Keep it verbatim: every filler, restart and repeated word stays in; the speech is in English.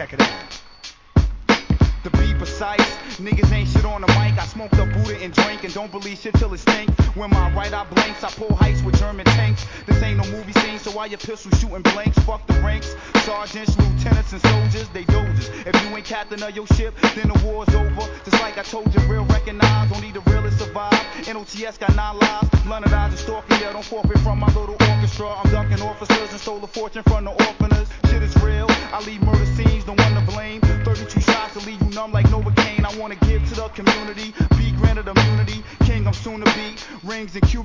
Check it out. To be precise, niggas ain't shit on the mic. I smoke the Buddha and drink and don't believe shit till it stink. When my right eye blinks, I pull heights with German tanks. This ain't no movie scene, so why your pistol shooting blanks? Fuck the ranks, sergeants, lieutenants, and soldiers, they dozers. If you ain't captain of your ship, then the war's over. Just like I told you, real recognize, only the realest survive. N O T S got nine lives, London eyes and stalking, yeah, don't forfeit from my little orchestra. I'm ducking officers and stole a fortune from the orphaners. Shit is real, I leave murder scenes, the one to blame. thirty-two shots to leave you numb like Novocaine. I wanna give to the community, be granted immunity. King I'm soon to be, rings and Cuban